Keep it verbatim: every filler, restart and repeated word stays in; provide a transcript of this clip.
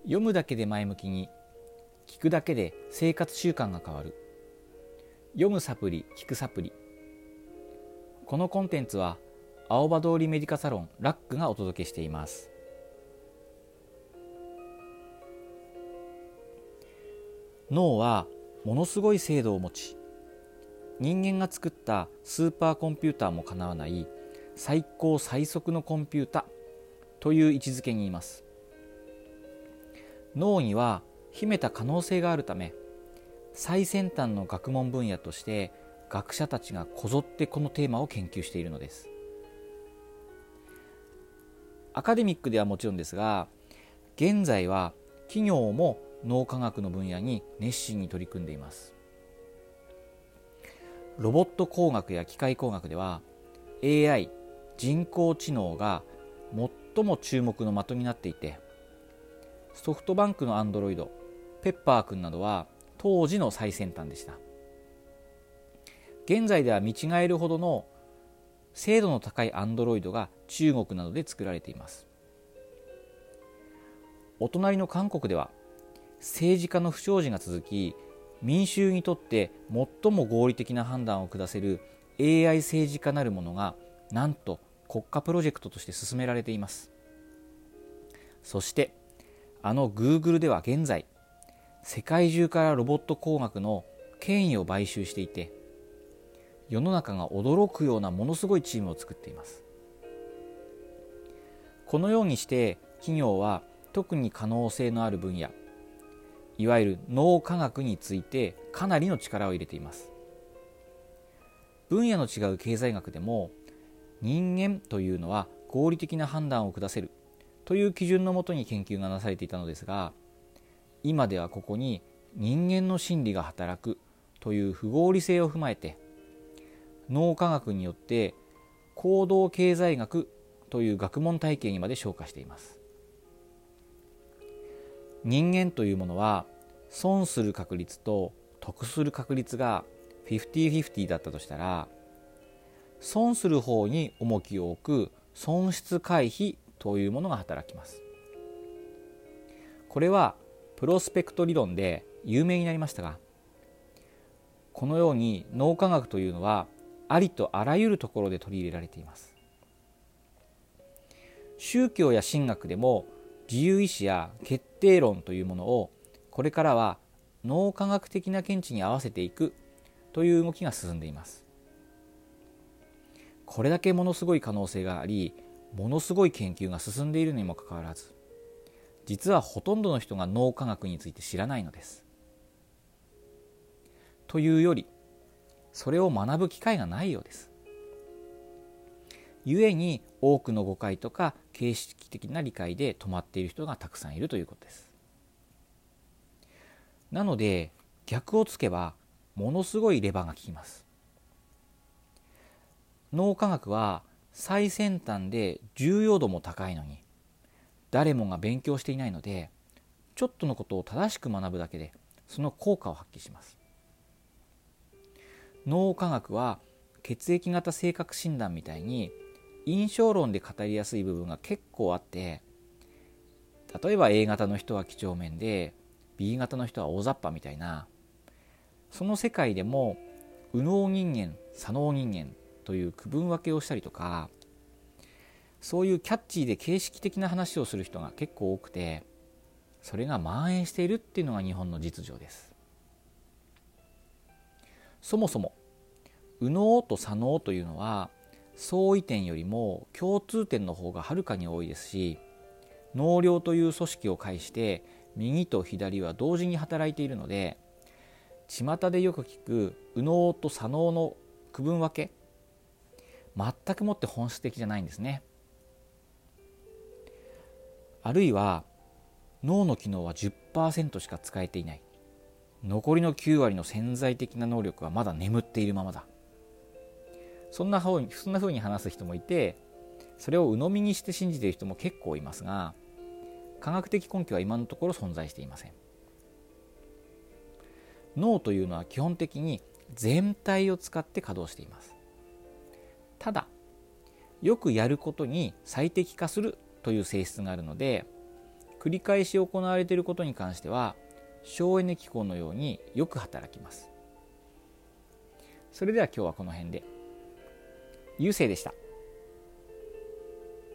読むだけで前向きに、聞くだけで生活習慣が変わる。読むサプリ、聞くサプリ。このコンテンツは青葉通りメディカサロンラックがお届けしています。脳はものすごい精度を持ち、人間が作ったスーパーコンピューターもかなわない最高最速のコンピュータという位置づけにいます。脳には秘めた可能性があるため、最先端の学問分野として学者たちがこぞってこのテーマを研究しているのです。アカデミックではもちろんですが、現在は企業も脳科学の分野に熱心に取り組んでいます。ロボット工学や機械工学では エーアイ 人工知能が最も注目の的になっていて、ソフトバンクのアンドロイドペッパーくんなどは当時の最先端でした。現在では見違えるほどの精度の高いアンドロイドが中国などで作られています。お隣の韓国では政治家の不祥事が続き、民衆にとって最も合理的な判断を下せる エーアイ 政治家なるものがなんと国家プロジェクトとして進められています。そしてあの Google では現在、世界中からロボット工学の権威を買収していて、世の中が驚くようなものすごいチームを作っています。このようにして企業は特に可能性のある分野、いわゆる脳科学についてかなりの力を入れています。分野の違う経済学でも、人間というのは合理的な判断を下せるという基準のもとに研究がなされていたのですが、今ではここに人間の心理が働くという不合理性を踏まえて、脳科学によって行動経済学という学問体系にまで昇華しています。人間というものは損する確率と得する確率がフィフティーフィフティーだったとしたら、損する方に重きを置く損失回避というものが働きます。これはプロスペクト理論で有名になりましたが、このように脳科学というのはありとあらゆるところで取り入れられています。宗教や神学でも自由意志や決定論というものをこれからは脳科学的な見地に合わせていくという動きが進んでいます。これだけものすごい可能性があり、ものすごい研究が進んでいるにもかかわらず、実はほとんどの人が脳科学について知らないのです。というより、それを学ぶ機会がないようです。故に多くの誤解とか形式的な理解で止まっている人がたくさんいるということです。なので逆をつけばものすごいレバーが効きます。脳科学は最先端で重要度も高いのに、誰もが勉強していないので、ちょっとのことを正しく学ぶだけでその効果を発揮します。脳科学は血液型性格診断みたいに印象論で語りやすい部分が結構あって、例えば A 型の人は几帳面で B 型の人は大雑把みたいな、その世界でも右脳人間左脳人間という区分分けをしたりとか、そういうキャッチーで形式的な話をする人が結構多くて、それが蔓延しているっていうのが日本の実情です。そもそも右脳と左脳というのは相違点よりも共通点の方がはるかに多いですし、脳梁という組織を介して右と左は同時に働いているので、巷でよく聞く右脳と左脳の区分分け、全くもって本質的じゃないんですね。あるいは脳の機能は じゅっパーセント しか使えていない、残りのきゅう割の潜在的な能力はまだ眠っているままだ、そんなふうに、そんなふうに話す人もいて、それを鵜呑みにして信じている人も結構いますが、科学的根拠は今のところ存在していません。脳というのは基本的に全体を使って稼働しています。ただ、よくやることに最適化するという性質があるので、 繰り返し行われていることに関しては省エネ機構のようによく働きます。それでは今日はこの辺で。ゆうせいでした。